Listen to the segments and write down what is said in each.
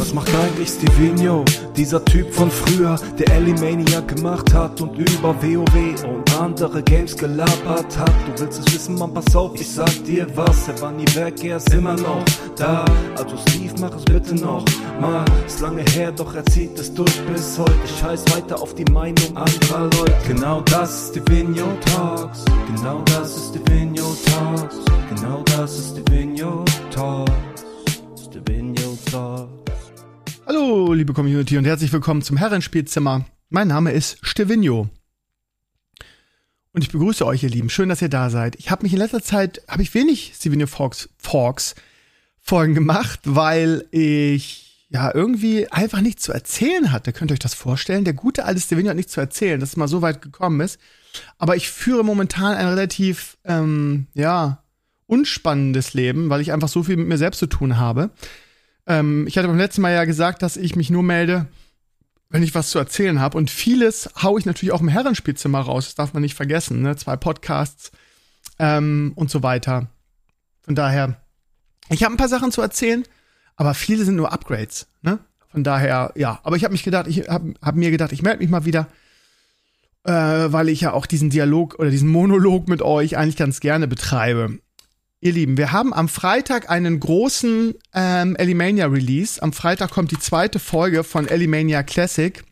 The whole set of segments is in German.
Was macht eigentlich Stevino, dieser Typ von früher, der Elimaniac gemacht hat und über WoW und andere Games gelabert hat? Du willst es wissen, Mann, pass auf, ich sag dir was. Er war nie weg, er ist immer noch da. Also Steve, mach es bitte noch mal. Ist lange her, doch er zieht es durch bis heute. Ich scheiß weiter auf die Meinung anderer Leute. Genau das ist Stevino Talks. Genau das ist Stevino Talks. Genau das ist Stevino Talks. Stevino Talks. Hallo, liebe Community und herzlich willkommen zum Herrenspielzimmer. Mein Name ist Stevino. Und ich begrüße euch, ihr Lieben. Schön, dass ihr da seid. Ich habe mich in letzter Zeit, wenig Stevino Talks Folgen gemacht, weil ich ja irgendwie einfach nichts zu erzählen hatte. Könnt ihr euch das vorstellen? Der gute alte Stevino hat nichts zu erzählen, dass es mal so weit gekommen ist. Aber ich führe momentan ein relativ, unspannendes Leben, weil ich einfach so viel mit mir selbst zu tun habe. Ich hatte beim letzten Mal ja gesagt, dass ich mich nur melde, wenn ich was zu erzählen habe. Und vieles haue ich natürlich auch im Herrenspielzimmer raus. Das darf man nicht vergessen, ne? 2 Podcasts und so weiter. Von daher, ich habe ein paar Sachen zu erzählen, aber viele sind nur Upgrades, ne? Von daher, ja. Aber ich habe mir gedacht, ich melde mich mal wieder, weil ich ja auch diesen Dialog oder diesen Monolog mit euch eigentlich ganz gerne betreibe. Ihr Lieben, wir haben am Freitag einen großen Elimania-Release. Am Freitag kommt die 2. Folge von Elimania Classic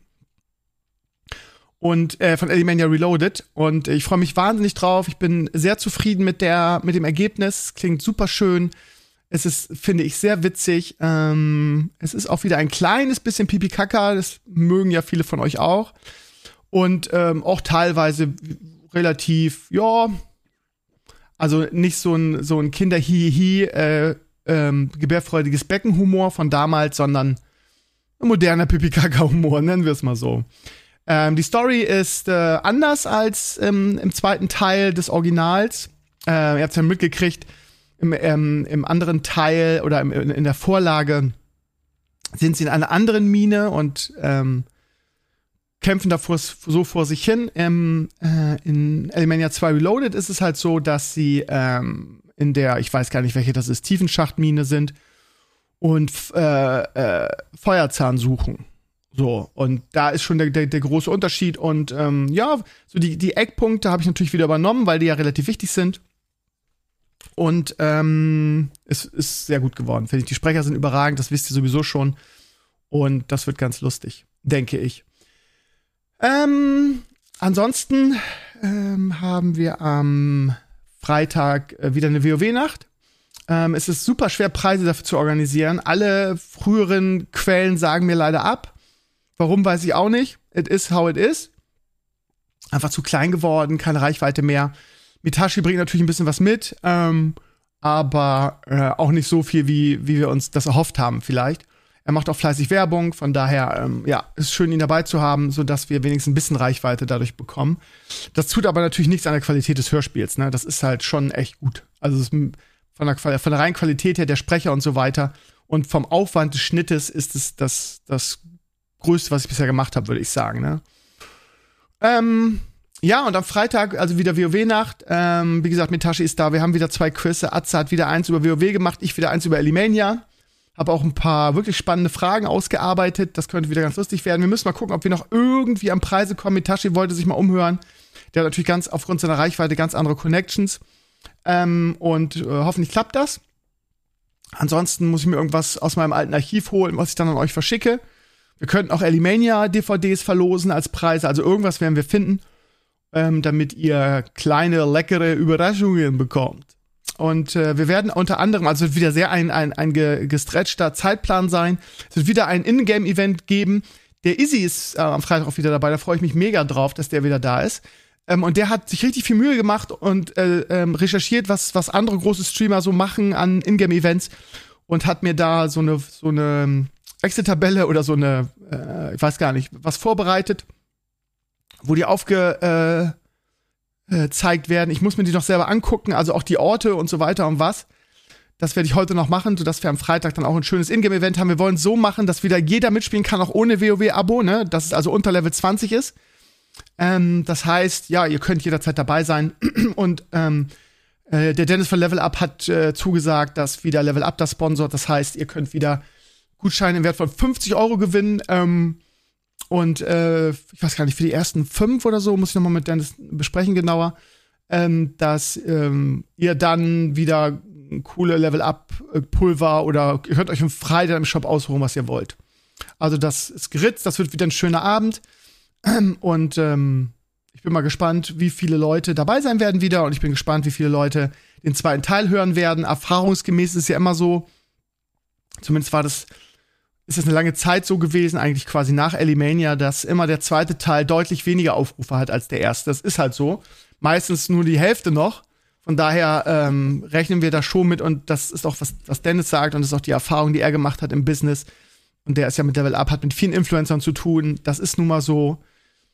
und von Elimania Reloaded. Und ich freue mich wahnsinnig drauf. Ich bin sehr zufrieden mit dem Ergebnis. Klingt super schön. Es ist, finde ich, sehr witzig. Es ist auch wieder ein kleines bisschen Pipi-Kaka. Das mögen ja viele von euch auch. Und auch teilweise relativ, ja, also nicht so ein Kinder-Hihi, gebärfreudiges Beckenhumor von damals, sondern ein moderner Pipi-Kaka-Humor, nennen wir es mal so. Die Story ist anders als im zweiten Teil des Originals. Ihr habt es ja mitgekriegt, im anderen Teil oder in der Vorlage sind sie in einer anderen Mine und kämpfen da so vor sich hin. In Elimania 2 Reloaded ist es halt so, dass sie in der, ich weiß gar nicht, welche das ist, Tiefenschachtmine sind und Feuerzahn suchen. So, und da ist schon der große Unterschied. Und so die Eckpunkte habe ich natürlich wieder übernommen, weil die ja relativ wichtig sind. Und es ist sehr gut geworden, finde ich. Die Sprecher sind überragend, das wisst ihr sowieso schon. Und das wird ganz lustig, denke ich. Ansonsten haben wir am Freitag wieder eine WoW-Nacht. Es ist super schwer, Preise dafür zu organisieren. Alle früheren Quellen sagen mir leider ab. Warum, weiß ich auch nicht. It is how it is. Einfach zu klein geworden, keine Reichweite mehr. Mitashi bringt natürlich ein bisschen was mit, aber auch nicht so viel, wie wir uns das erhofft haben vielleicht. Er macht auch fleißig Werbung, von daher, ist schön, ihn dabei zu haben, sodass wir wenigstens ein bisschen Reichweite dadurch bekommen. Das tut aber natürlich nichts an der Qualität des Hörspiels, ne? Das ist halt schon echt gut. Also von der reinen Qualität her, der Sprecher und so weiter und vom Aufwand des Schnittes ist es das Größte, was ich bisher gemacht habe, würde ich sagen, ne? Und am Freitag, also wieder WoW-Nacht. Wie gesagt, Mitashi ist da. Wir haben wieder 2 Quizze. Atze hat wieder 1 über WoW gemacht, ich wieder 1 über Elimania. Habe auch ein paar wirklich spannende Fragen ausgearbeitet. Das könnte wieder ganz lustig werden. Wir müssen mal gucken, ob wir noch irgendwie an Preise kommen. Mitashi wollte sich mal umhören. Der hat natürlich ganz aufgrund seiner Reichweite ganz andere Connections. Hoffentlich klappt das. Ansonsten muss ich mir irgendwas aus meinem alten Archiv holen, was ich dann an euch verschicke. Wir könnten auch Elimania-DVDs verlosen als Preise. Also irgendwas werden wir finden, damit ihr kleine, leckere Überraschungen bekommt. Und wir werden unter anderem, also es wird wieder sehr ein gestretchter Zeitplan sein. Es wird wieder ein Ingame-Event geben. Der Izzy ist am Freitag auch wieder dabei. Da freue ich mich mega drauf, dass der wieder da ist. Und der hat sich richtig viel Mühe gemacht und recherchiert, was andere große Streamer so machen an Ingame-Events. Und hat mir da so eine Excel-Tabelle oder so eine, ich weiß gar nicht, was vorbereitet, wo die gezeigt werden. Ich muss mir die noch selber angucken, also auch die Orte und so weiter und was. Das werde ich heute noch machen, sodass wir am Freitag dann auch ein schönes Ingame-Event haben. Wir wollen es so machen, dass wieder jeder mitspielen kann, auch ohne WoW-Abo, ne? Dass es also unter Level 20 ist. Das heißt, ja, ihr könnt jederzeit dabei sein. Und der Dennis von Level Up hat zugesagt, dass wieder Level Up das sponsort. Das heißt, ihr könnt wieder Gutscheine im Wert von 50 € gewinnen. Und ich weiß gar nicht, für die ersten 5 oder so, muss ich nochmal mit Dennis besprechen genauer, dass ihr dann wieder coole Level-Up-Pulver oder ihr könnt euch am Freitag im Shop aussuchen, was ihr wollt. Also das ist geritzt, das wird wieder ein schöner Abend. Und ich bin mal gespannt, wie viele Leute dabei sein werden wieder. Und ich bin gespannt, wie viele Leute den zweiten Teil hören werden. Erfahrungsgemäß ist es ja immer so, zumindest ist es eine lange Zeit so gewesen, eigentlich quasi nach Elimania, dass immer der zweite Teil deutlich weniger Aufrufe hat als der erste. Das ist halt so. Meistens nur die Hälfte noch. Von daher rechnen wir da schon mit. Und das ist auch, was Dennis sagt. Und das ist auch die Erfahrung, die er gemacht hat im Business. Und der ist ja mit Level Up, hat mit vielen Influencern zu tun. Das ist nun mal so.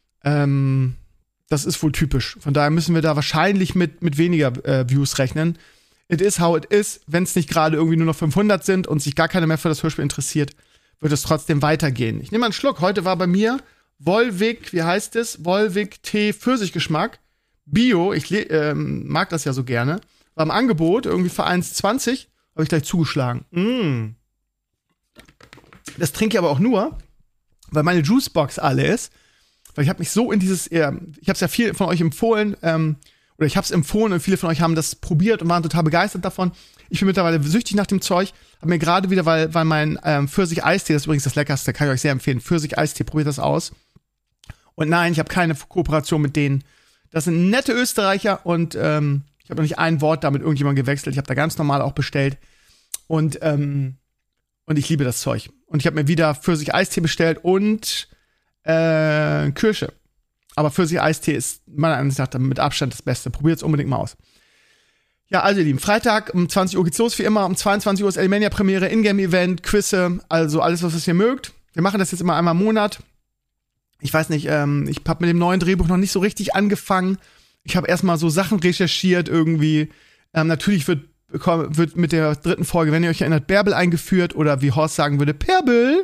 Das ist wohl typisch. Von daher müssen wir da wahrscheinlich mit weniger Views rechnen. It is how it is. Wenn es nicht gerade irgendwie nur noch 500 sind und sich gar keiner mehr für das Hörspiel interessiert, wird es trotzdem weitergehen. Ich nehme mal einen Schluck. Heute war bei mir Volvic, wie heißt es? Volvic Tee Pfirsichgeschmack. Bio, ich mag das ja so gerne. War im Angebot, irgendwie für 1,20. Habe ich gleich zugeschlagen. Das trinke ich aber auch nur, weil meine Juicebox alle ist. Weil ich habe mich so in dieses, ich habe es ja viel von euch empfohlen, oder ich habe es empfohlen und viele von euch haben das probiert und waren total begeistert davon. Ich bin mittlerweile süchtig nach dem Zeug. Habe mir gerade wieder, weil mein Pfirsich-Eistee, das ist übrigens das Leckerste, kann ich euch sehr empfehlen. Pfirsich-Eistee, probiert das aus. Und nein, ich habe keine Kooperation mit denen. Das sind nette Österreicher und ich habe noch nicht ein Wort da mit irgendjemandem gewechselt. Ich habe da ganz normal auch bestellt. Und ich liebe das Zeug. Und ich habe mir wieder Pfirsich-Eistee bestellt und Kirsche. Aber Pfirsich-Eistee ist meiner Ansicht nach mit Abstand das Beste. Probiert es unbedingt mal aus. Ja, also ihr Lieben, Freitag um 20 Uhr geht's los, wie immer. Um 22 Uhr ist Elimania-Premiere, Ingame-Event, Quizze, also alles, was ihr mögt. Wir machen das jetzt immer einmal im Monat. Ich weiß nicht, ich habe mit dem neuen Drehbuch noch nicht so richtig angefangen. Ich habe erstmal so Sachen recherchiert irgendwie. Natürlich wird mit der 3. Folge, wenn ihr euch erinnert, Bärbel eingeführt oder wie Horst sagen würde, Perbel.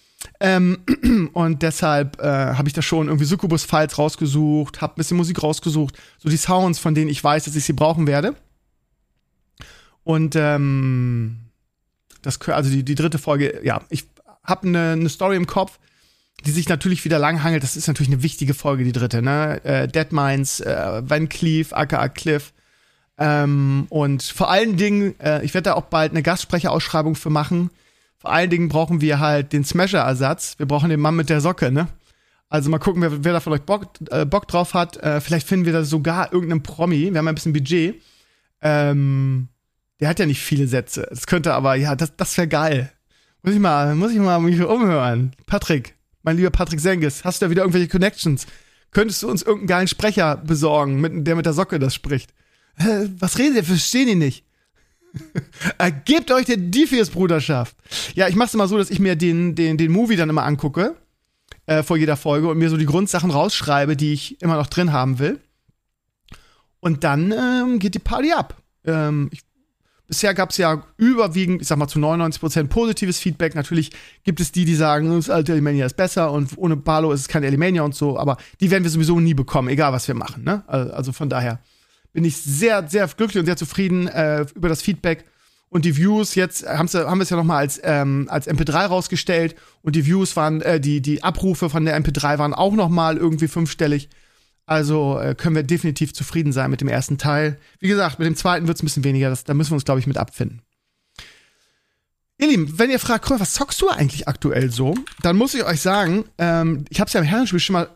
Und deshalb habe ich da schon irgendwie Succubus-Files rausgesucht, habe ein bisschen Musik rausgesucht, so die Sounds, von denen ich weiß, dass ich sie brauchen werde. Und also die 3. Folge, ja, ich habe eine Story im Kopf, die sich natürlich wieder langhangelt. Das ist natürlich eine wichtige Folge, die 3., ne? Deadmines, Van Cleef, aka Cliff. Und vor allen Dingen, ich werde da auch bald eine Gastsprecherausschreibung für machen. Vor allen Dingen brauchen wir halt den Smasher-Ersatz. Wir brauchen den Mann mit der Socke, ne? Also mal gucken, wer da von euch Bock drauf hat. Vielleicht finden wir da sogar irgendeinen Promi. Wir haben ja ein bisschen Budget. Der hat ja nicht viele Sätze. Das könnte aber, ja, das wäre geil. Muss ich mal mich umhören. Patrick, mein lieber Patrick Sengis, hast du da wieder irgendwelche Connections? Könntest du uns irgendeinen geilen Sprecher besorgen, der mit der Socke das spricht? Was redet ihr? Verstehen die nicht. Gebt euch die Defius-Bruderschaft. Ja, ich mach's immer so, dass ich mir den Movie dann immer angucke, vor jeder Folge und mir so die Grundsachen rausschreibe, die ich immer noch drin haben will. Und dann geht die Party ab. Bisher gab's ja überwiegend, ich sag mal zu 99% positives Feedback. Natürlich gibt es die sagen, das alte Elimania ist besser und ohne Barlow ist es kein Elimania und so, aber die werden wir sowieso nie bekommen, egal was wir machen, ne? Also von daher bin ich sehr, sehr glücklich und sehr zufrieden über das Feedback und die Views. Jetzt haben wir es ja noch mal als MP3 rausgestellt und die Views waren, die Abrufe von der MP3 waren auch noch mal irgendwie 5-stellig. Also können wir definitiv zufrieden sein mit dem ersten Teil. Wie gesagt, mit dem zweiten wird es ein bisschen weniger. Da müssen wir uns, glaube ich, mit abfinden. Ihr Lieben, wenn ihr fragt, was zockst du eigentlich aktuell so? Dann muss ich euch sagen, ich habe es ja im Herrenspiel schon mal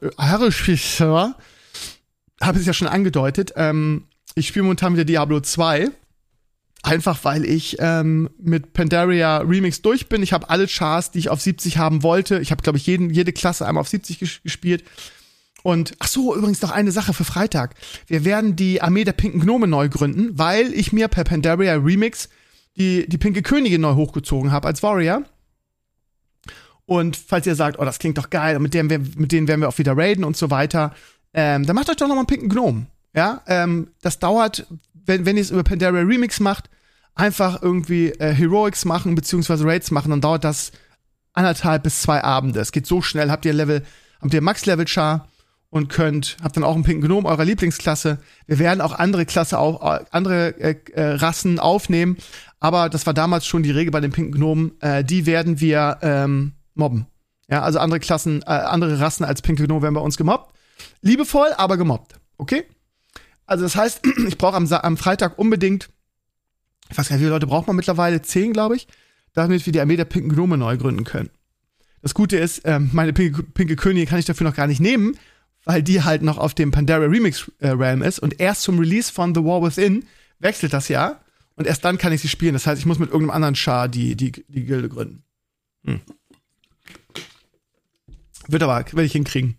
habe es ja schon angedeutet, ich spiele momentan wieder Diablo 2, einfach weil ich mit Pandaria Remix durch bin. Ich habe alle Chars, die ich auf 70 haben wollte. Ich habe, glaube ich, jede Klasse einmal auf 70 gespielt. Und, ach so, übrigens noch eine Sache für Freitag. Wir werden die Armee der Pinken Gnome neu gründen, weil ich mir per Pandaria Remix die Pinke Königin neu hochgezogen habe als Warrior. Und falls ihr sagt, oh, das klingt doch geil, mit denen werden wir auch wieder raiden und so weiter, dann macht euch doch noch mal einen Pinken Gnome. Ja, das dauert, wenn ihr es über Pandaria Remix macht, einfach irgendwie Heroics machen, beziehungsweise Raids machen, dann dauert das 1,5 bis 2 Abende. Es geht so schnell, habt ihr Max-Level-Char und habt dann auch einen Pinken Gnome eurer Lieblingsklasse. Wir werden auch andere Rassen aufnehmen, Aber das war damals schon die Regel bei den pinken Gnomen, die werden wir mobben. Ja, also andere Klassen, andere Rassen als pinke Gnomen werden bei uns gemobbt. Liebevoll, aber gemobbt. Okay? Also das heißt, ich brauche am Freitag unbedingt, ich weiß gar nicht, wie viele Leute braucht man mittlerweile? 10, glaube ich, damit wir die Armee der pinken Gnome neu gründen können. Das Gute ist, meine pinke Königin kann ich dafür noch gar nicht nehmen, weil die halt noch auf dem Pandaria Remix Realm ist und erst zum Release von The War Within wechselt das ja und erst dann kann ich sie spielen. Das heißt, ich muss mit irgendeinem anderen Char die Gilde gründen. Werde ich hinkriegen.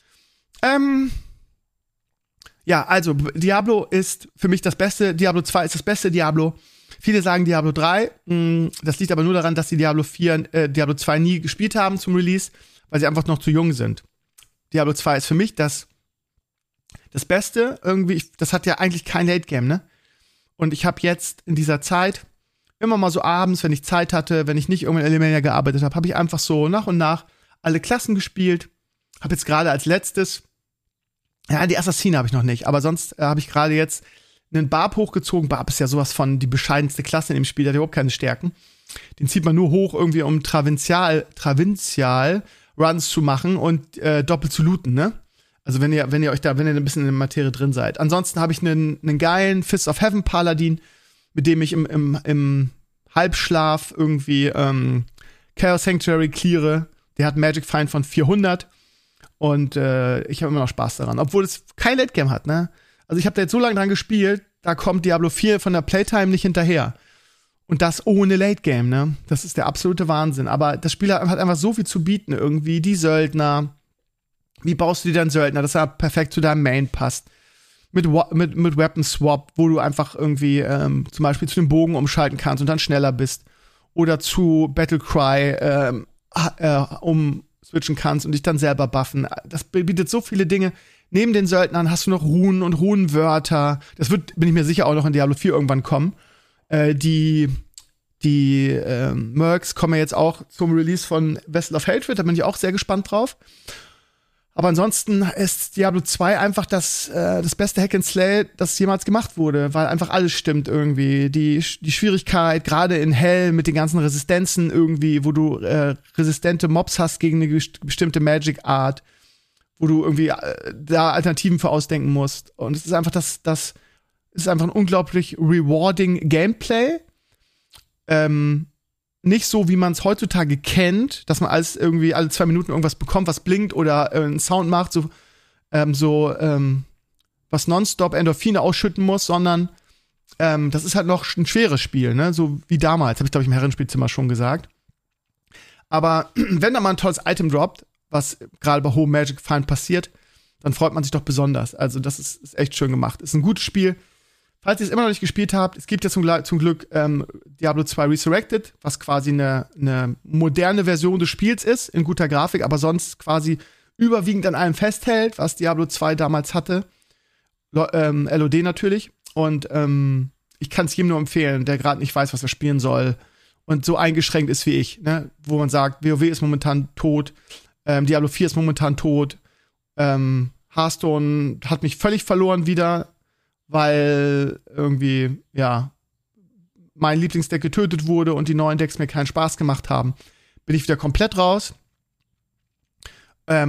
Ja, also Diablo ist für mich das Beste. Diablo 2 ist das beste Diablo. Viele sagen Diablo 3. Das liegt aber nur daran, dass die Diablo 2 nie gespielt haben zum Release, weil sie einfach noch zu jung sind. Diablo 2 ist für mich das Beste. Irgendwie, das hat ja eigentlich kein Late-Game, ne? Und ich habe jetzt in dieser Zeit immer mal so abends, wenn ich Zeit hatte, wenn ich nicht irgendwann in Elemania gearbeitet habe, habe ich einfach so nach und nach alle Klassen gespielt. Habe jetzt gerade als letztes, ja, die Assassine habe ich noch nicht, aber sonst habe ich gerade jetzt einen Barb hochgezogen. Barb ist ja sowas von die bescheidenste Klasse in dem Spiel, der hat überhaupt keine Stärken. Den zieht man nur hoch, irgendwie um Travinzial Runs zu machen und doppelt zu looten, ne? Also wenn ihr ein bisschen in der Materie drin seid. Ansonsten habe ich einen geilen Fist of Heaven Paladin, mit dem ich im Halbschlaf irgendwie Chaos Sanctuary cleare. Der hat Magic Find von 400 und ich habe immer noch Spaß daran, obwohl es kein Late Game hat, ne? Also ich habe da jetzt so lange dran gespielt, da kommt Diablo 4 von der Playtime nicht hinterher. Und das ohne Late Game, ne? Das ist der absolute Wahnsinn. Aber das Spiel hat einfach so viel zu bieten irgendwie. Die Söldner. Wie baust du dir deinen Söldner, dass er perfekt zu deinem Main passt? Mit Weapon Swap, wo du einfach irgendwie zum Beispiel zu dem Bogen umschalten kannst und dann schneller bist. Oder zu Battlecry umswitchen kannst und dich dann selber buffen. Das bietet so viele Dinge. Neben den Söldnern hast du noch Runen und Runenwörter. Das bin ich mir sicher, auch noch in Diablo 4 irgendwann kommen. Die Mercs kommen ja jetzt auch zum Release von Vessel of Hatred, da bin ich auch sehr gespannt drauf. Aber ansonsten ist Diablo 2 einfach das beste Hack and Slay, das jemals gemacht wurde, weil einfach alles stimmt irgendwie. Die Schwierigkeit, gerade in Hell mit den ganzen Resistenzen irgendwie, wo du resistente Mobs hast gegen eine bestimmte Magic Art, wo du irgendwie da Alternativen für ausdenken musst. Und es ist einfach das ist einfach ein unglaublich rewarding Gameplay. Nicht so, wie man es heutzutage kennt, dass man alles irgendwie alle 2 Minuten irgendwas bekommt, was blinkt oder einen Sound macht, was nonstop Endorphine ausschütten muss, sondern das ist halt noch ein schweres Spiel, ne? So wie damals, habe ich, glaube ich, im Herrenspielzimmer schon gesagt. Aber wenn da mal ein tolles Item droppt, was gerade bei hohem Magic Find passiert, dann freut man sich doch besonders. Also das ist echt schön gemacht. Ist ein gutes Spiel. Falls ihr es immer noch nicht gespielt habt, es gibt ja zum Glück Diablo 2 Resurrected, was quasi eine moderne Version des Spiels ist, in guter Grafik, aber sonst quasi überwiegend an allem festhält, was Diablo 2 damals hatte. LOD natürlich. Und ich kann es jedem nur empfehlen, der gerade nicht weiß, was er spielen soll und so eingeschränkt ist wie ich, ne? Wo man sagt, WoW ist momentan tot, Diablo 4 ist momentan tot, Hearthstone hat mich völlig verloren wieder, weil irgendwie, ja, mein Lieblingsdeck getötet wurde und die neuen Decks mir keinen Spaß gemacht haben, bin ich wieder komplett raus. Ja,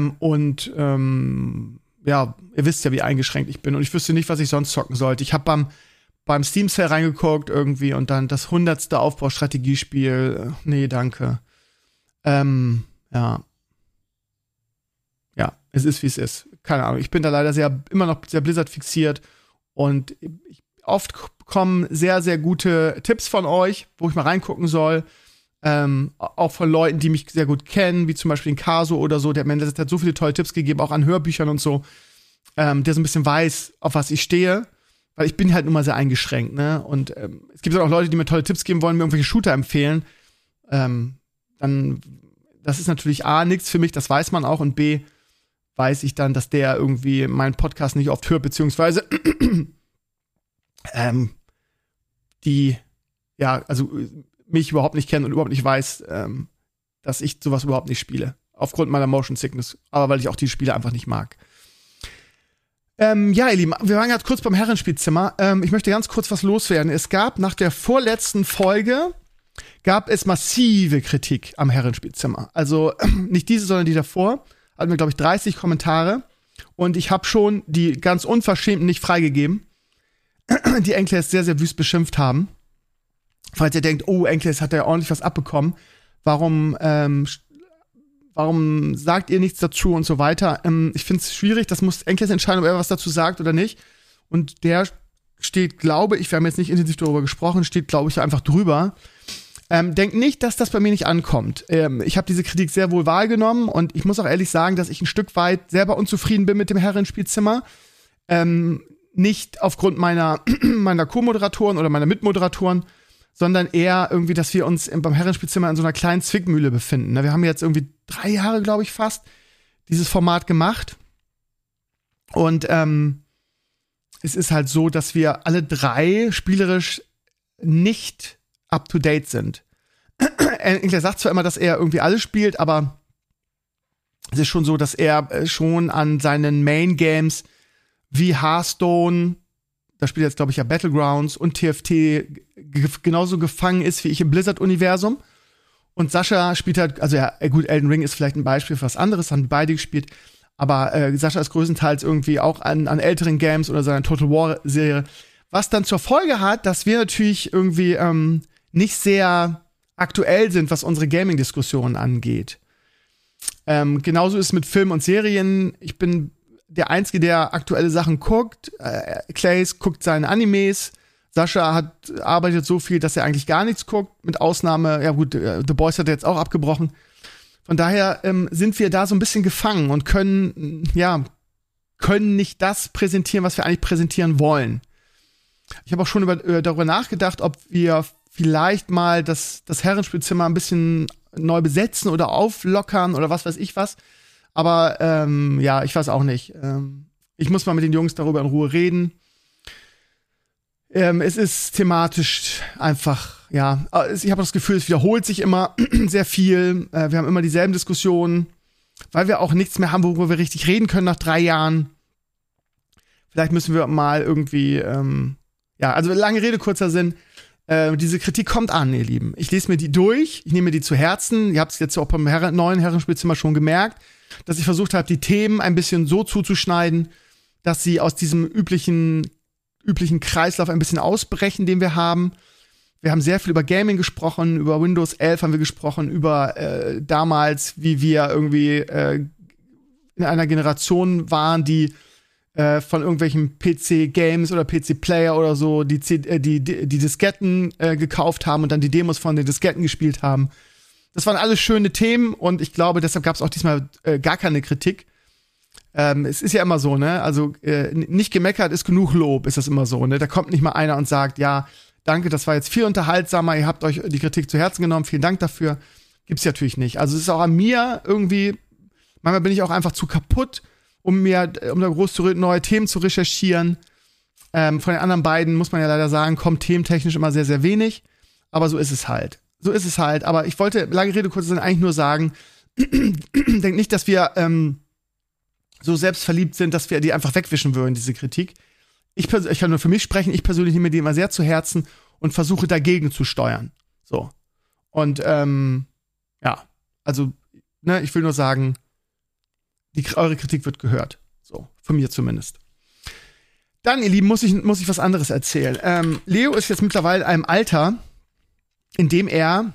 ihr wisst ja, wie eingeschränkt ich bin und ich wüsste nicht, was ich sonst zocken sollte. Ich habe beim Steam Sale reingeguckt irgendwie und dann das 100. Aufbaustrategiespiel. Nee, danke. Ja. Ja, es ist, wie es ist. Keine Ahnung. Ich bin da leider immer noch sehr Blizzard fixiert. Und oft kommen sehr, sehr gute Tipps von euch, wo ich mal reingucken soll. Auch von Leuten, die mich sehr gut kennen, wie zum Beispiel den Caso oder so. Der hat so viele tolle Tipps gegeben, auch an Hörbüchern und so. Der so ein bisschen weiß, auf was ich stehe. Weil ich bin halt nun mal sehr eingeschränkt, ne? Und es gibt auch Leute, die mir tolle Tipps geben wollen, mir irgendwelche Shooter empfehlen. Dann, das ist natürlich A, nichts für mich, das weiß man auch. Und B, weiß ich dann, dass der irgendwie meinen Podcast nicht oft hört, beziehungsweise mich überhaupt nicht kennen und überhaupt nicht weiß, dass ich sowas überhaupt nicht spiele. Aufgrund meiner Motion Sickness, aber weil ich auch die Spiele einfach nicht mag. Ja, ihr Lieben, wir waren gerade kurz beim Herrenspielzimmer. Ich möchte ganz kurz was loswerden. Es gab nach der vorletzten Folge massive Kritik am Herrenspielzimmer. Also nicht diese, sondern die davor. Hatten wir, glaube ich, 30 Kommentare. Und ich habe schon die ganz Unverschämten nicht freigegeben, die Enkles sehr, sehr wüst beschimpft haben. Falls ihr denkt, oh, Enkles hat ja ordentlich was abbekommen. Warum sagt ihr nichts dazu und so weiter? Ich finde es schwierig, das muss Enkles entscheiden, ob er was dazu sagt oder nicht. Und der steht, glaube ich, wir haben jetzt nicht intensiv darüber gesprochen, steht, glaube ich, einfach drüber. Denkt nicht, dass das bei mir nicht ankommt. Ich habe diese Kritik sehr wohl wahrgenommen und ich muss auch ehrlich sagen, dass ich ein Stück weit selber unzufrieden bin mit dem Herrenspielzimmer. Nicht aufgrund meiner Co-Moderatoren oder meiner Mitmoderatoren, sondern eher irgendwie, dass wir uns beim Herrenspielzimmer in so einer kleinen Zwickmühle befinden. Wir haben jetzt irgendwie 3 Jahre, glaube ich, fast dieses Format gemacht. Und es ist halt so, dass wir alle 3 spielerisch nicht up-to-date sind. Er sagt zwar immer, dass er irgendwie alles spielt, aber es ist schon so, dass er schon an seinen Main-Games wie Hearthstone, da spielt jetzt, glaube ich, ja Battlegrounds und TFT genauso gefangen ist wie ich im Blizzard-Universum. Und Sascha spielt halt, also ja, gut, Elden Ring ist vielleicht ein Beispiel für was anderes, haben beide gespielt. Aber Sascha ist größtenteils irgendwie auch an älteren Games oder seiner Total War-Serie. Was dann zur Folge hat, dass wir natürlich irgendwie nicht sehr aktuell sind, was unsere Gaming-Diskussionen angeht. Genauso ist es mit Filmen und Serien. Ich bin der Einzige, der aktuelle Sachen guckt. Clays guckt seine Animes. Sascha arbeitet so viel, dass er eigentlich gar nichts guckt. Mit Ausnahme, ja gut, The Boys hat er jetzt auch abgebrochen. Von daher sind wir da so ein bisschen gefangen und können nicht das präsentieren, was wir eigentlich präsentieren wollen. Ich habe auch schon darüber nachgedacht, ob wir vielleicht mal das Herrenspielzimmer ein bisschen neu besetzen oder auflockern oder was weiß ich was. Aber ich weiß auch nicht. Ich muss mal mit den Jungs darüber in Ruhe reden. Es ist thematisch einfach, ja, ich habe das Gefühl, es wiederholt sich immer sehr viel. Wir haben immer dieselben Diskussionen, weil wir auch nichts mehr haben, worüber wir richtig reden können nach 3 Jahren. Vielleicht müssen wir mal irgendwie, also lange Rede, kurzer Sinn. Diese Kritik kommt an, ihr Lieben. Ich lese mir die durch, ich nehme mir die zu Herzen. Ihr habt es jetzt auch beim neuen Herrenspielzimmer schon gemerkt, dass ich versucht habe, die Themen ein bisschen so zuzuschneiden, dass sie aus diesem üblichen Kreislauf ein bisschen ausbrechen, den wir haben. Wir haben sehr viel über Gaming gesprochen, über Windows 11 haben wir gesprochen, über damals, wie wir irgendwie in einer Generation waren, die von irgendwelchen PC-Games oder PC-Player oder so die Disketten gekauft haben und dann die Demos von den Disketten gespielt haben. Das waren alles schöne Themen und ich glaube, deshalb gab es auch diesmal gar keine Kritik. Es ist ja immer so, ne? Also nicht gemeckert ist genug Lob, ist das immer so, ne? Da kommt nicht mal einer und sagt, ja, danke, das war jetzt viel unterhaltsamer, ihr habt euch die Kritik zu Herzen genommen, vielen Dank dafür. Gibt's natürlich nicht. Also es ist auch an mir irgendwie, manchmal bin ich auch einfach zu kaputt, um da groß neue Themen zu recherchieren. Von den anderen beiden muss man ja leider sagen, kommt thementechnisch immer sehr, sehr wenig. Aber so ist es halt. Aber ich wollte, lange Rede, kurz eigentlich nur sagen, denk nicht, dass wir so selbstverliebt sind, dass wir die einfach wegwischen würden, diese Kritik. Ich kann nur für mich sprechen, ich persönlich nehme die immer sehr zu Herzen und versuche dagegen zu steuern. So. Und ich will nur sagen, eure Kritik wird gehört. So, von mir zumindest. Dann, ihr Lieben, muss ich was anderes erzählen. Leo ist jetzt mittlerweile in einem Alter, in dem er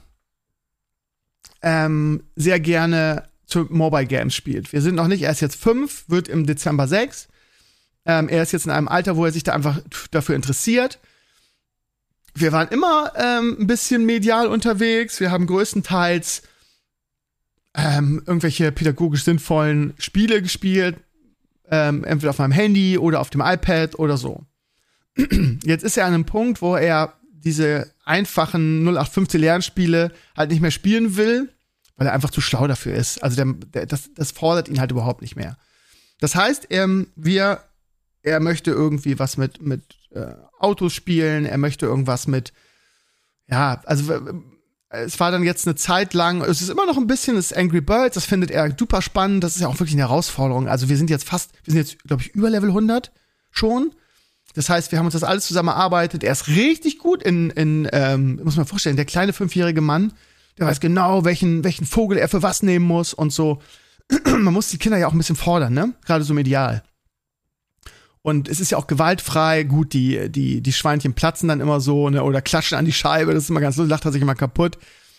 sehr gerne zu Mobile Games spielt. Er ist jetzt 5, wird im Dezember 6. Er ist jetzt in einem Alter, wo er sich da einfach dafür interessiert. Wir waren immer ein bisschen medial unterwegs. Wir haben größtenteils irgendwelche pädagogisch sinnvollen Spiele gespielt. Entweder auf meinem Handy oder auf dem iPad oder so. Jetzt ist er an einem Punkt, wo er diese einfachen 0815 Lernspiele halt nicht mehr spielen will, weil er einfach zu schlau dafür ist. Also das fordert ihn halt überhaupt nicht mehr. Das heißt, er möchte irgendwie was mit Autos spielen, er möchte irgendwas mit, es war dann jetzt eine Zeit lang, es ist immer noch ein bisschen, das Angry Birds, das findet er super spannend, das ist ja auch wirklich eine Herausforderung. Also wir sind jetzt, glaube ich, über Level 100 schon. Das heißt, wir haben uns das alles zusammen erarbeitet. Er ist richtig gut muss man vorstellen, der kleine 5-jährige Mann, der weiß genau, welchen Vogel er für was nehmen muss und so. Man muss die Kinder ja auch ein bisschen fordern, ne? Gerade so medial. Und es ist ja auch gewaltfrei. Gut, die Schweinchen platzen dann immer so, ne? Oder klatschen an die Scheibe. Das ist immer ganz lustig, lacht er sich immer kaputt.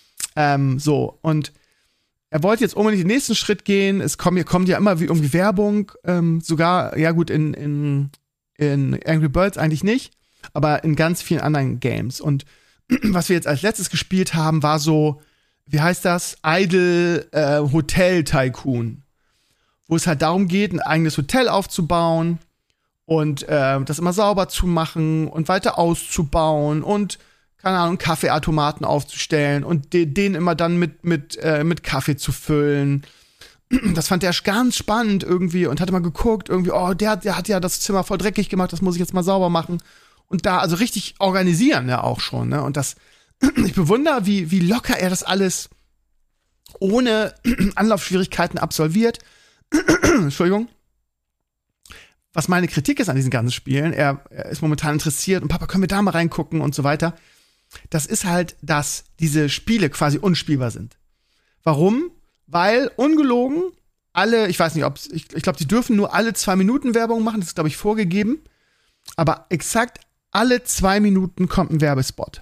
So, und er wollte jetzt unbedingt den nächsten Schritt gehen. Kommt ja immer wie irgendwie Werbung. Sogar, ja gut, in Angry Birds eigentlich nicht, aber in ganz vielen anderen Games. Und was wir jetzt als letztes gespielt haben, war so, wie heißt das? Idle Hotel Tycoon. Wo es halt darum geht, ein eigenes Hotel aufzubauen und das immer sauber zu machen und weiter auszubauen und, keine Ahnung, Kaffeeautomaten aufzustellen und den immer dann mit Kaffee zu füllen. Das fand er ganz spannend irgendwie und hatte mal geguckt, irgendwie, oh, der hat ja das Zimmer voll dreckig gemacht, das muss ich jetzt mal sauber machen. Und da, also richtig organisieren ja auch schon, ne? Und ich bewundere, wie locker er das alles ohne Anlaufschwierigkeiten absolviert. Entschuldigung. Was meine Kritik ist an diesen ganzen Spielen, er ist momentan interessiert und Papa, können wir da mal reingucken und so weiter. Das ist halt, dass diese Spiele quasi unspielbar sind. Warum? Weil, ungelogen, ich weiß nicht, ich glaube, die dürfen nur alle 2 Minuten Werbung machen, das ist, glaube ich, vorgegeben. Aber exakt alle 2 Minuten kommt ein Werbespot.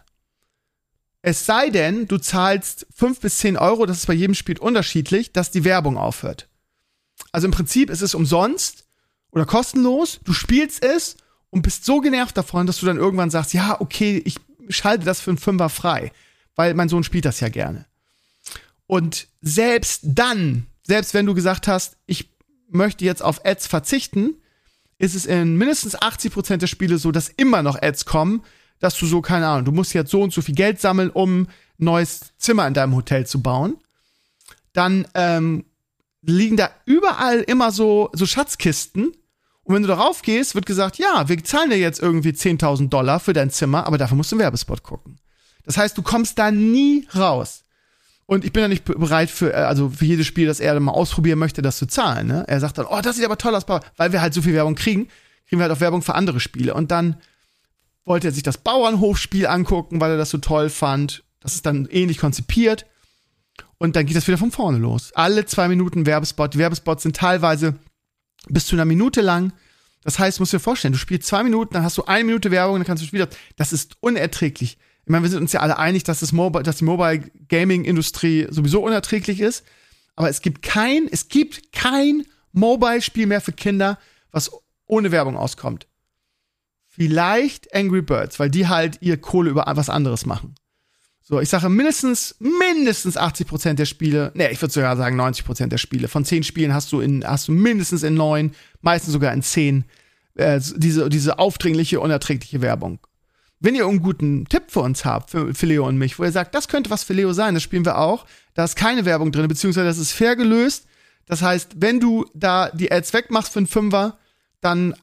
Es sei denn, du zahlst 5 bis 10 Euro, das ist bei jedem Spiel unterschiedlich, dass die Werbung aufhört. Also im Prinzip ist es umsonst oder kostenlos, du spielst es und bist so genervt davon, dass du dann irgendwann sagst, ja, okay, ich schalte das für einen Fünfer frei, weil mein Sohn spielt das ja gerne. Und selbst wenn du gesagt hast, ich möchte jetzt auf Ads verzichten, ist es in mindestens 80% der Spiele so, dass immer noch Ads kommen, dass du so, keine Ahnung, du musst jetzt so und so viel Geld sammeln, um ein neues Zimmer in deinem Hotel zu bauen. Dann liegen da überall immer so Schatzkisten. Und wenn du darauf gehst, wird gesagt, ja, wir zahlen dir jetzt irgendwie $10.000 für dein Zimmer, aber dafür musst du einen Werbespot gucken. Das heißt, du kommst da nie raus. Und ich bin ja nicht bereit für jedes Spiel, das er mal ausprobieren möchte, das zu zahlen. Ne? Er sagt dann, oh, das sieht aber toll aus, Papa. Weil wir halt so viel Werbung kriegen wir halt auch Werbung für andere Spiele. Und dann wollte er sich das Bauernhofspiel angucken, weil er das so toll fand. Das ist dann ähnlich konzipiert. Und dann geht das wieder von vorne los. Alle 2 Minuten Werbespot. Die Werbespots sind teilweise bis zu 1 Minute lang. Das heißt, du musst dir vorstellen, du spielst 2 Minuten, dann hast du 1 Minute Werbung, dann kannst du wieder. Das ist unerträglich. Ich meine, wir sind uns ja alle einig, dass die Mobile-Gaming-Industrie sowieso unerträglich ist. Aber es gibt kein Mobile-Spiel mehr für Kinder, was ohne Werbung auskommt. Vielleicht Angry Birds, weil die halt ihr Kohle über was anderes machen. So, ich sage mindestens 80% der Spiele, ich würde sogar sagen 90% der Spiele. Von 10 Spielen hast du mindestens in 9, meistens sogar in 10 diese aufdringliche, unerträgliche Werbung. Wenn ihr einen guten Tipp für uns habt, für Leo und mich, wo ihr sagt, das könnte was für Leo sein, das spielen wir auch, da ist keine Werbung drin, beziehungsweise das ist fair gelöst. Das heißt, wenn du da die Ads wegmachst für einen Fünfer, dann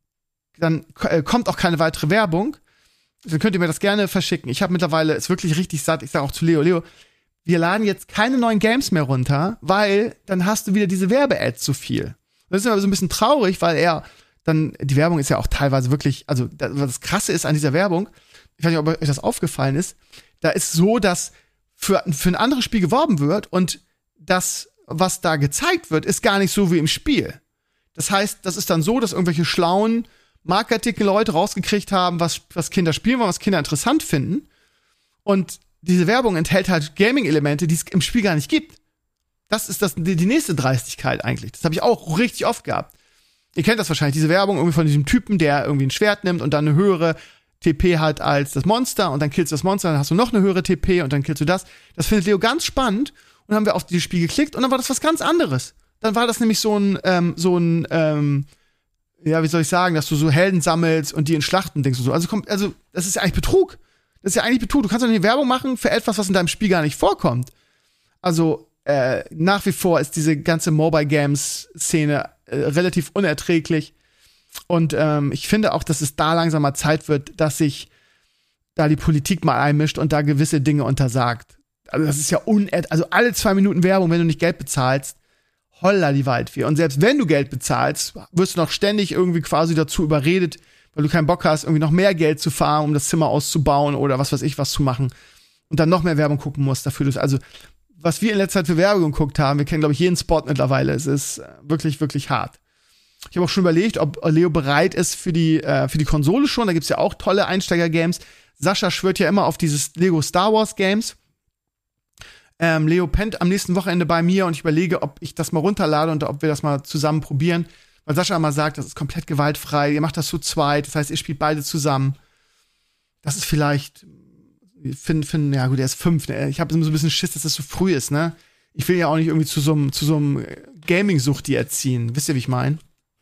kommt auch keine weitere Werbung. Dann könnt ihr mir das gerne verschicken. Ich habe mittlerweile es wirklich richtig satt. Ich sage auch zu Leo, wir laden jetzt keine neuen Games mehr runter, weil dann hast du wieder diese Werbe-Ads zu viel. Das ist aber so ein bisschen traurig, weil die Werbung ist ja auch teilweise wirklich, also das Krasse ist an dieser Werbung, ich weiß nicht, ob euch das aufgefallen ist, da ist so, dass für ein anderes Spiel geworben wird und das, was da gezeigt wird, ist gar nicht so wie im Spiel. Das heißt, das ist dann so, dass irgendwelche schlauen Marketing-Leute rausgekriegt haben, was Kinder spielen wollen, was Kinder interessant finden. Und diese Werbung enthält halt Gaming-Elemente, die es im Spiel gar nicht gibt. Das ist die nächste Dreistigkeit eigentlich. Das habe ich auch richtig oft gehabt. Ihr kennt das wahrscheinlich, diese Werbung irgendwie von diesem Typen, der irgendwie ein Schwert nimmt und dann eine höhere TP hat als das Monster und dann killst du das Monster, dann hast du noch eine höhere TP und dann killst du das. Das findet Leo ganz spannend und dann haben wir auf dieses Spiel geklickt und dann war das was ganz anderes. Dann war das nämlich so ein wie soll ich sagen, dass du so Helden sammelst und die in Schlachten denkst und so. Also das ist ja eigentlich Betrug. Das ist ja eigentlich Betrug. Du kannst doch nicht Werbung machen für etwas, was in deinem Spiel gar nicht vorkommt. Also nach wie vor ist diese ganze Mobile-Games-Szene relativ unerträglich. Und ich finde auch, dass es da langsam mal Zeit wird, dass sich da die Politik mal einmischt und da gewisse Dinge untersagt. Also das ist ja also alle 2 Minuten Werbung, wenn du nicht Geld bezahlst, holla die Waldfee. Und selbst wenn du Geld bezahlst, wirst du noch ständig irgendwie quasi dazu überredet, weil du keinen Bock hast, irgendwie noch mehr Geld zu fahren, um das Zimmer auszubauen oder was weiß ich was zu machen. Und dann noch mehr Werbung gucken musst dafür. Also, was wir in letzter Zeit für Werbung geguckt haben, wir kennen, glaube ich, jeden Spot mittlerweile. Es ist wirklich, wirklich hart. Ich habe auch schon überlegt, ob Leo bereit ist für die Konsole schon. Da gibt's ja auch tolle Einsteiger-Games. Sascha schwört ja immer auf dieses Lego Star Wars Games. Leo pennt am nächsten Wochenende bei mir und ich überlege, ob ich das mal runterlade und ob wir das mal zusammen probieren. Weil Sascha immer sagt, das ist komplett gewaltfrei. Ihr macht das zu zweit. Das heißt, ihr spielt beide zusammen. Das ist vielleicht Finn, ja gut, er ist 5. Ne? Ich habe so ein bisschen Schiss, dass das so früh ist, ne? Ich will ja auch nicht irgendwie zu so einem Gaming-Suchti erziehen. Wisst ihr, wie ich meine?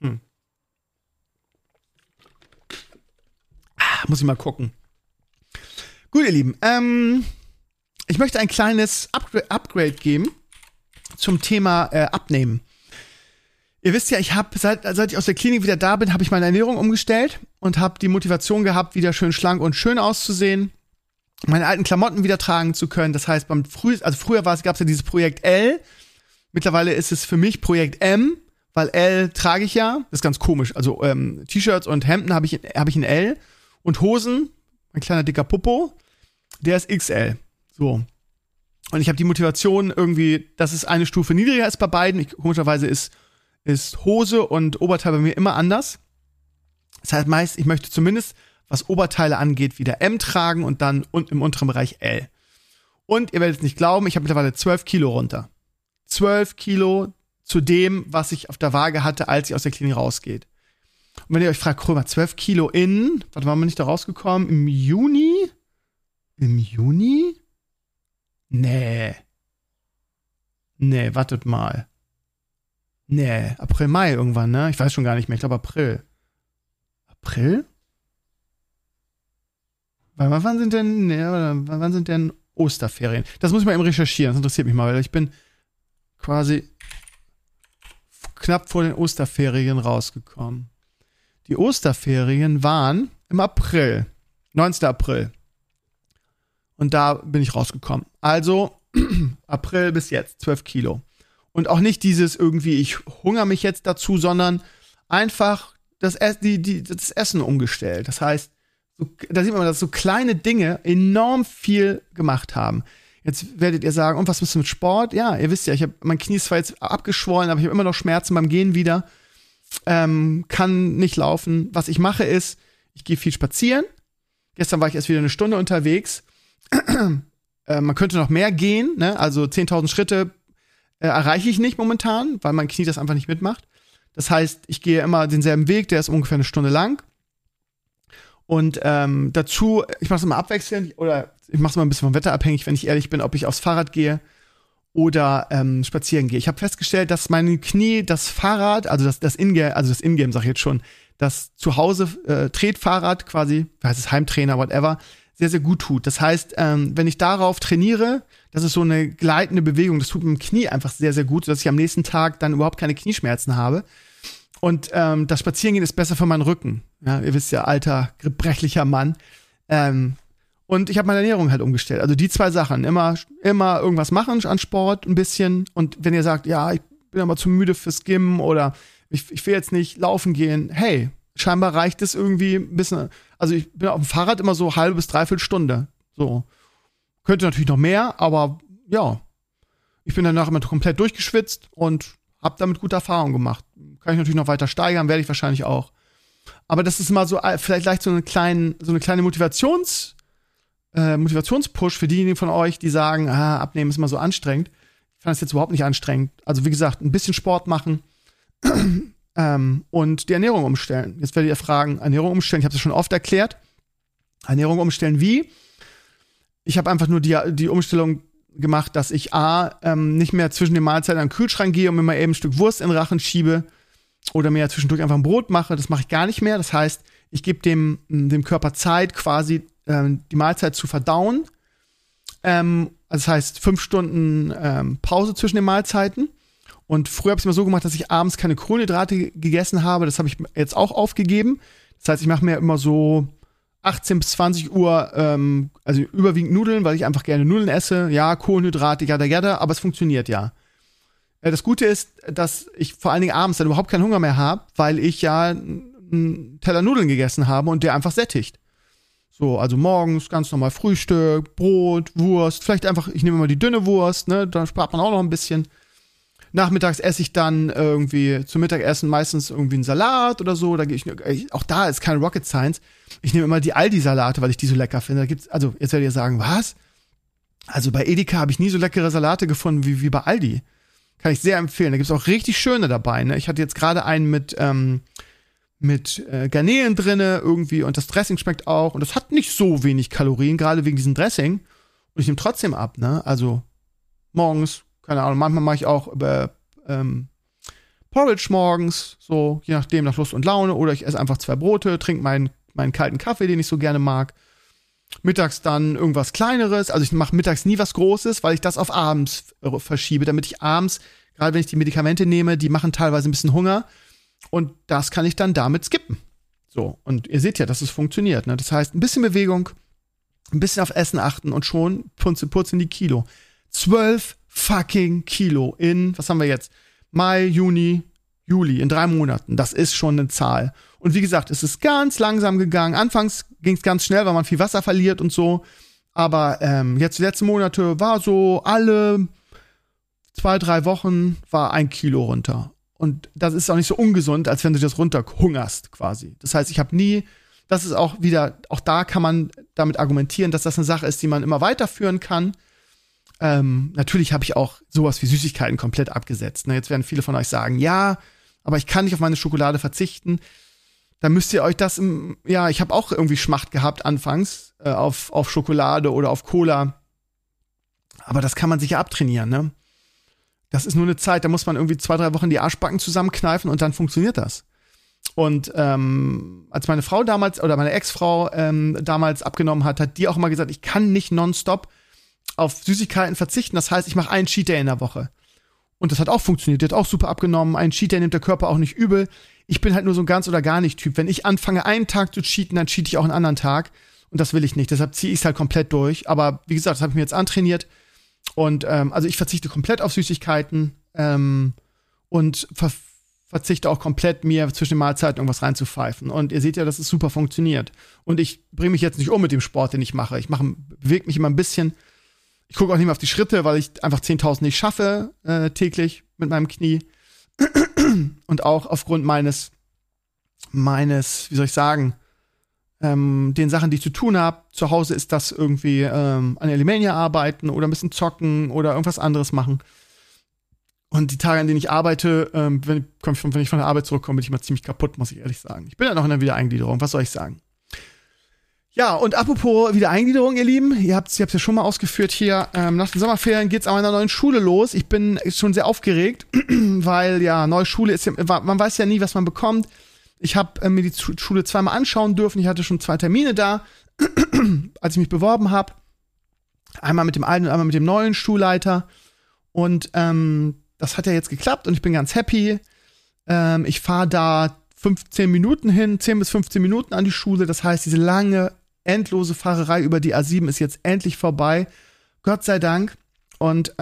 Muss ich mal gucken. Gut, ihr Lieben. Ich möchte ein kleines Upgrade geben zum Thema Abnehmen. Ihr wisst ja, ich habe, seit ich aus der Klinik wieder da bin, habe ich meine Ernährung umgestellt und habe die Motivation gehabt, wieder schön schlank und schön auszusehen, meine alten Klamotten wieder tragen zu können. Das heißt, früher gab es ja dieses Projekt L. Mittlerweile ist es für mich Projekt M, weil L trage ich ja. Das ist ganz komisch. Also T-Shirts und Hemden habe ich in L und Hosen, mein kleiner dicker Popo, der ist XL. So. Und ich habe die Motivation irgendwie, dass es eine Stufe niedriger ist bei beiden. Komischerweise ist Hose und Oberteil bei mir immer anders. Das heißt meist, ich möchte zumindest, was Oberteile angeht, wieder M tragen und dann im unteren Bereich L. Und ihr werdet es nicht glauben, ich habe mittlerweile 12 Kilo runter. 12 Kilo zu dem, was ich auf der Waage hatte, als ich aus der Klinik rausgeht. Und wenn ihr euch fragt, guck mal, 12 Kilo warte, waren wir nicht da rausgekommen? Im Juni? Nee, wartet mal. Nee, April, Mai irgendwann, ne? Ich weiß schon gar nicht mehr, ich glaube April. April? Wann sind denn Osterferien? Das muss ich mal eben recherchieren, das interessiert mich mal, weil ich bin quasi knapp vor den Osterferien rausgekommen. Die Osterferien waren im April, 19. April. Und da bin ich rausgekommen. Also April bis jetzt, 12 Kilo. Und auch nicht dieses irgendwie, ich hungere mich jetzt dazu, sondern einfach das Essen umgestellt. Das heißt, da sieht man, dass so kleine Dinge enorm viel gemacht haben. Jetzt werdet ihr sagen, und was ist mit Sport? Ja, ihr wisst ja, mein Knie ist zwar jetzt abgeschwollen, aber ich habe immer noch Schmerzen beim Gehen wieder. Kann nicht laufen. Was ich mache ist, ich gehe viel spazieren. Gestern war ich erst wieder eine Stunde unterwegs. Man könnte noch mehr gehen, ne? Also 10.000 Schritte erreiche ich nicht momentan, weil mein Knie das einfach nicht mitmacht. Das heißt, ich gehe immer denselben Weg, der ist ungefähr eine Stunde lang. Und dazu, ich mache es immer abwechselnd oder ich mache es immer ein bisschen vom Wetter abhängig, wenn ich ehrlich bin, ob ich aufs Fahrrad gehe oder spazieren gehe. Ich habe festgestellt, dass mein Knie das Fahrrad, also das Ingame sag ich jetzt schon, das Zuhause Tretfahrrad quasi, heißt es Heimtrainer, whatever, sehr, sehr gut tut. Das heißt, wenn ich darauf trainiere, das ist so eine gleitende Bewegung, das tut mit dem Knie einfach sehr, sehr gut, sodass ich am nächsten Tag dann überhaupt keine Knieschmerzen habe. Und das Spazierengehen ist besser für meinen Rücken. Ja, ihr wisst ja, alter, gebrechlicher Mann. Und ich habe meine Ernährung halt umgestellt. Also die 2 Sachen. Immer irgendwas machen an Sport, ein bisschen. Und wenn ihr sagt, ja, ich bin aber zu müde fürs Gym oder ich will jetzt nicht laufen gehen. Hey, scheinbar reicht es irgendwie ein bisschen. Also ich bin auf dem Fahrrad immer so halbe bis dreiviertel Stunde. So. Könnte natürlich noch mehr, aber ja. Ich bin danach immer komplett durchgeschwitzt und habe damit gute Erfahrungen gemacht. Kann ich natürlich noch weiter steigern, werde ich wahrscheinlich auch. Aber das ist mal so, vielleicht leicht so eine kleine Motivationspush für diejenigen von euch, die sagen, Abnehmen ist immer so anstrengend. Ich fand es jetzt überhaupt nicht anstrengend. Also wie gesagt, ein bisschen Sport machen und die Ernährung umstellen. Jetzt werdet ihr fragen, Ernährung umstellen, ich habe es schon oft erklärt. Ernährung umstellen wie? Ich habe einfach nur die Umstellung gemacht, dass ich nicht mehr zwischen den Mahlzeiten an den Kühlschrank gehe und mir mal eben ein Stück Wurst in den Rachen schiebe oder mir zwischendurch einfach ein Brot mache. Das mache ich gar nicht mehr. Das heißt, ich gebe dem Körper Zeit, quasi die Mahlzeit zu verdauen. Das heißt 5 Stunden Pause zwischen den Mahlzeiten. Und früher habe ich es immer so gemacht, dass ich abends keine Kohlenhydrate gegessen habe. Das habe ich jetzt auch aufgegeben. Das heißt, ich mache mir immer so 18 bis 20 Uhr, also überwiegend Nudeln, weil ich einfach gerne Nudeln esse. Ja, Kohlenhydrate, jada, aber es funktioniert ja. Das Gute ist, dass ich vor allen Dingen abends dann überhaupt keinen Hunger mehr habe, weil ich ja einen Teller Nudeln gegessen habe und der einfach sättigt. So, also morgens ganz normal Frühstück, Brot, Wurst, vielleicht einfach, ich nehme mal die dünne Wurst, ne, da spart man auch noch ein bisschen. Nachmittags esse ich dann irgendwie zum Mittagessen meistens irgendwie einen Salat oder so. Da gehe ich, auch da ist keine Rocket Science. Ich nehme immer die Aldi-Salate, weil ich die so lecker finde. Da gibt's, also jetzt werdet ihr sagen, was? Also bei Edeka habe ich nie so leckere Salate gefunden wie bei Aldi. Kann ich sehr empfehlen. Da gibt's auch richtig schöne dabei. Ne? Ich hatte jetzt gerade einen mit Garnelen drinne irgendwie und das Dressing schmeckt auch. Und das hat nicht so wenig Kalorien, gerade wegen diesem Dressing. Und ich nehme trotzdem ab, ne? Also morgens, keine Ahnung, manchmal mache ich auch Porridge morgens, so je nachdem, nach Lust und Laune. Oder ich esse einfach 2 Brote, trinke meinen kalten Kaffee, den ich so gerne mag. Mittags dann irgendwas Kleineres. Also ich mache mittags nie was Großes, weil ich das auf abends verschiebe, damit ich abends, gerade wenn ich die Medikamente nehme, die machen teilweise ein bisschen Hunger. Und das kann ich dann damit skippen. So, und ihr seht ja, dass es funktioniert. Ne? Das heißt, ein bisschen Bewegung, ein bisschen auf Essen achten und schon purzeln die Kilo. 12 fucking Kilo in, was haben wir jetzt? Mai, Juni, Juli, in 3 Monaten. Das ist schon eine Zahl. Und wie gesagt, es ist ganz langsam gegangen. Anfangs ging es ganz schnell, weil man viel Wasser verliert und so. Aber jetzt die letzten Monate war so, alle 2-3 Wochen war 1 Kilo runter. Und das ist auch nicht so ungesund, als wenn du das runterhungerst quasi. Das heißt, ich habe nie, das ist auch wieder, auch da kann man damit argumentieren, dass das eine Sache ist, die man immer weiterführen kann. Natürlich habe ich auch sowas wie Süßigkeiten komplett abgesetzt. Ne? Jetzt werden viele von euch sagen, ja, aber ich kann nicht auf meine Schokolade verzichten. Dann müsst ihr euch das, ich habe auch irgendwie Schmacht gehabt anfangs auf Schokolade oder auf Cola. Aber das kann man sich ja abtrainieren, ne? Das ist nur eine Zeit, da muss man irgendwie 2-3 Wochen die Arschbacken zusammenkneifen und dann funktioniert das. Und als meine Frau damals, oder meine Ex-Frau damals abgenommen hat die auch immer gesagt, ich kann nicht nonstop auf Süßigkeiten verzichten. Das heißt, ich mache einen Cheat Day in der Woche. Und das hat auch funktioniert. Die hat auch super abgenommen. Einen Cheat Day nimmt der Körper auch nicht übel. Ich bin halt nur so ein ganz oder gar nicht Typ. Wenn ich anfange, einen Tag zu cheaten, dann cheate ich auch einen anderen Tag. Und das will ich nicht. Deshalb ziehe ich es halt komplett durch. Aber wie gesagt, das habe ich mir jetzt antrainiert. Und also ich verzichte komplett auf Süßigkeiten und verzichte auch komplett, mir zwischen den Mahlzeiten irgendwas reinzupfeifen. Und ihr seht ja, dass es super funktioniert. Und ich bringe mich jetzt nicht um mit dem Sport, den ich mache. Ich bewege mich immer ein bisschen. Ich gucke auch nicht mehr auf die Schritte, weil ich einfach 10.000 nicht schaffe täglich mit meinem Knie. Und auch aufgrund meines, wie soll ich sagen, den Sachen, die ich zu tun habe. Zu Hause ist das irgendwie an Alimania arbeiten oder ein bisschen zocken oder irgendwas anderes machen. Und die Tage, an denen ich arbeite, wenn ich von der Arbeit zurückkomme, bin ich immer ziemlich kaputt, muss ich ehrlich sagen. Ich bin ja noch in der Wiedereingliederung, was soll ich sagen? Ja, und apropos Wiedereingliederung, ihr Lieben, ihr habt's ja schon mal ausgeführt hier, nach den Sommerferien geht's an meiner neuen Schule los. Ich bin schon sehr aufgeregt, weil ja, neue Schule ist ja, man weiß ja nie, was man bekommt. Ich habe mir die Schule 2-mal anschauen dürfen. Ich hatte schon 2 Termine da, als ich mich beworben habe. Einmal mit dem alten und einmal mit dem neuen Schulleiter. Und das hat ja jetzt geklappt und ich bin ganz happy. Ich fahre da 15 Minuten hin, 10 bis 15 Minuten an die Schule. Das heißt, diese lange, endlose Fahrerei über die A7 ist jetzt endlich vorbei. Gott sei Dank. Und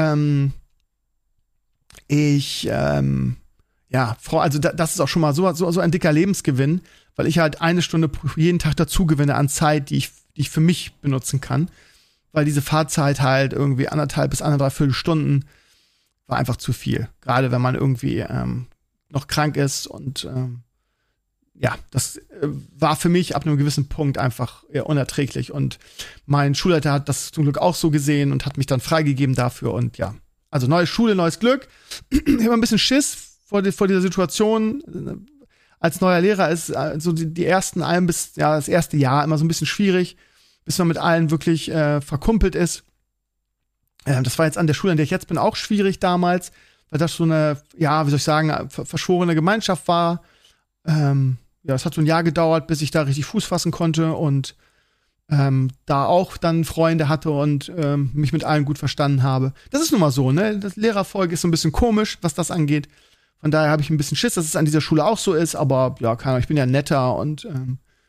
also das ist auch schon mal so ein dicker Lebensgewinn, weil ich halt 1 Stunde jeden Tag dazu gewinne an Zeit, die ich für mich benutzen kann. Weil diese Fahrzeit halt irgendwie 1,5 bis 1,75 Stunden war einfach zu viel. Gerade wenn man irgendwie noch krank ist und das war für mich ab einem gewissen Punkt einfach unerträglich. Und mein Schulleiter hat das zum Glück auch so gesehen und hat mich dann freigegeben dafür. Und ja, also neue Schule, neues Glück. Ich habe ein bisschen Schiss vor dieser Situation. Als neuer Lehrer ist so die ersten das erste Jahr immer so ein bisschen schwierig, bis man mit allen wirklich verkumpelt ist. Das war jetzt an der Schule, an der ich jetzt bin, auch schwierig damals, weil das so eine, wie soll ich sagen, verschworene Gemeinschaft war. Es hat so ein Jahr gedauert, bis ich da richtig Fuß fassen konnte und da auch dann Freunde hatte und mich mit allen gut verstanden habe. Das ist nun mal so, ne? Das Lehrerfolge ist so ein bisschen komisch, was das angeht. Von daher habe ich ein bisschen Schiss, dass es an dieser Schule auch so ist, aber ja, keine Ahnung, ich bin ja netter und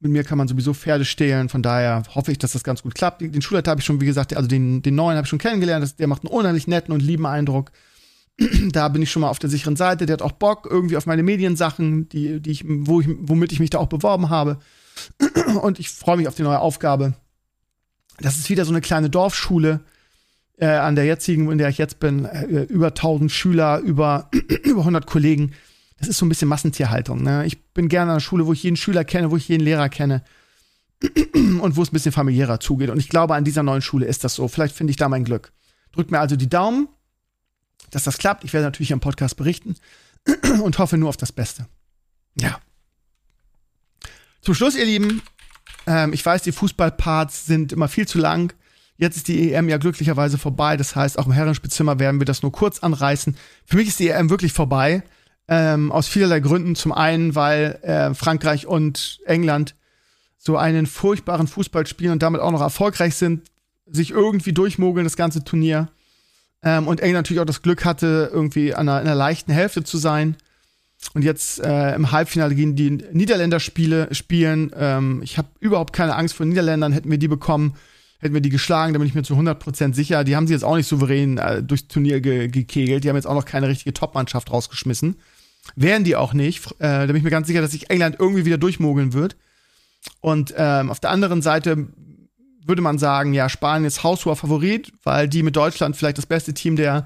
Mit mir kann man sowieso Pferde stehlen, von daher hoffe ich, dass das ganz gut klappt. Den Schulleiter habe ich schon, wie gesagt, also den neuen habe ich schon kennengelernt. Der macht einen unheimlich netten und lieben Eindruck. Da bin ich schon mal auf der sicheren Seite. Der hat auch Bock irgendwie auf meine Mediensachen, womit ich mich da auch beworben habe. Und ich freue mich auf die neue Aufgabe. Das ist wieder so eine kleine Dorfschule an der jetzigen, in der ich jetzt bin. Über 1000 Schüler, über 100 Kollegen. Das ist so ein bisschen Massentierhaltung. Ne? Ich bin gerne an einer Schule, wo ich jeden Schüler kenne, wo ich jeden Lehrer kenne und wo es ein bisschen familiärer zugeht. Und ich glaube, an dieser neuen Schule ist das so. Vielleicht finde ich da mein Glück. Drückt mir also die Daumen, dass das klappt. Ich werde natürlich im Podcast berichten und hoffe nur auf das Beste. Ja. Zum Schluss, ihr Lieben, ich weiß, die Fußballparts sind immer viel zu lang. Jetzt ist die EM ja glücklicherweise vorbei. Das heißt, auch im Herrenspielzimmer werden wir das nur kurz anreißen. Für mich ist die EM wirklich vorbei. Aus vielerlei Gründen. Zum einen, weil Frankreich und England so einen furchtbaren Fußball spielen und damit auch noch erfolgreich sind, sich irgendwie durchmogeln, das ganze Turnier. Und England natürlich auch das Glück hatte, irgendwie an einer leichten Hälfte zu sein. Und jetzt im Halbfinale gegen die Niederländer spielen. Ich habe überhaupt keine Angst vor Niederländern. Hätten wir die bekommen, hätten wir die geschlagen, da bin ich mir zu 100% sicher. Die haben sie jetzt auch nicht souverän durchs Turnier gekegelt. Die haben jetzt auch noch keine richtige Top-Mannschaft rausgeschmissen. Wären die auch nicht. Da bin ich mir ganz sicher, dass sich England irgendwie wieder durchmogeln wird. Und auf der anderen Seite würde man sagen, ja, Spanien ist haushoher Favorit, weil die mit Deutschland vielleicht das beste Team der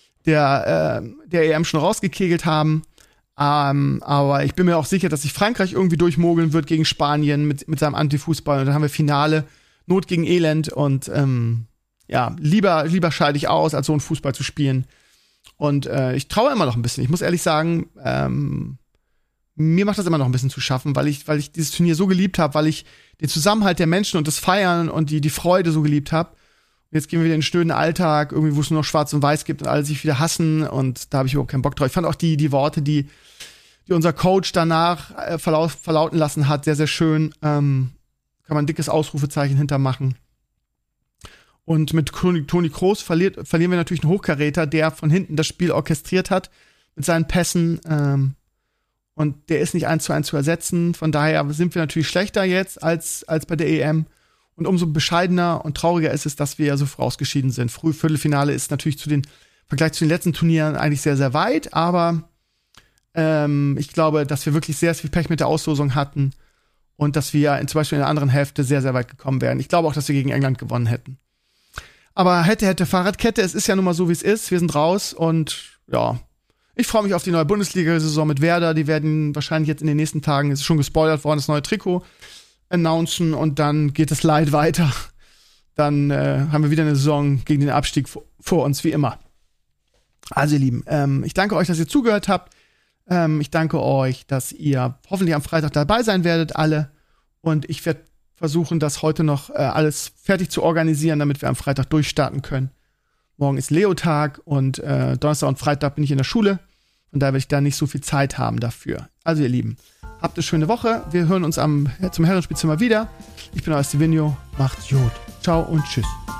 EM schon rausgekegelt haben. Aber ich bin mir auch sicher, dass sich Frankreich irgendwie durchmogeln wird gegen Spanien mit seinem Antifußball. Und dann haben wir Finale, Not gegen Elend. Und ja, lieber scheide ich aus, als so einen Fußball zu spielen. Und ich traue immer noch ein bisschen. Ich muss ehrlich sagen, mir macht das immer noch ein bisschen zu schaffen, weil ich dieses Turnier so geliebt habe, weil ich den Zusammenhalt der Menschen und das Feiern und die Freude so geliebt habe. Jetzt gehen wir wieder in den stöden Alltag, irgendwie, wo es nur noch Schwarz und Weiß gibt und alle sich wieder hassen. Und da habe ich überhaupt keinen Bock drauf. Ich fand auch die Worte, die unser Coach danach verlauten lassen hat, sehr, sehr schön. Kann man ein dickes Ausrufezeichen hintermachen. Und mit Toni Kroos verlieren wir natürlich einen Hochkaräter, der von hinten das Spiel orchestriert hat mit seinen Pässen. Und der ist nicht 1:1 zu ersetzen. Von daher sind wir natürlich schlechter jetzt als bei der EM. Und umso bescheidener und trauriger ist es, dass wir ja so vorausgeschieden sind. Viertelfinale ist natürlich im Vergleich zu den letzten Turnieren eigentlich sehr, sehr weit. Aber ich glaube, dass wir wirklich sehr viel Pech mit der Auslosung hatten. Und dass wir zum Beispiel in der anderen Hälfte sehr, sehr weit gekommen wären. Ich glaube auch, dass wir gegen England gewonnen hätten. Aber hätte Fahrradkette, es ist ja nun mal so, wie es ist. Wir sind raus und ja, ich freue mich auf die neue Bundesliga-Saison mit Werder. Die werden wahrscheinlich jetzt in den nächsten Tagen, es ist schon gespoilert worden, das neue Trikot announcen und dann geht das Leid weiter. Dann haben wir wieder eine Saison gegen den Abstieg vor uns, wie immer. Also ihr Lieben, ich danke euch, dass ihr zugehört habt. Ich danke euch, dass ihr hoffentlich am Freitag dabei sein werdet, alle. Und ich werde versuchen, das heute noch alles fertig zu organisieren, damit wir am Freitag durchstarten können. Morgen ist Leo-Tag und Donnerstag und Freitag bin ich in der Schule. Und da werde ich da nicht so viel Zeit haben dafür. Also ihr Lieben, habt eine schöne Woche. Wir hören uns zum Herrenspielzimmer wieder. Ich bin euer Stevenio. Macht's gut. Ciao und tschüss.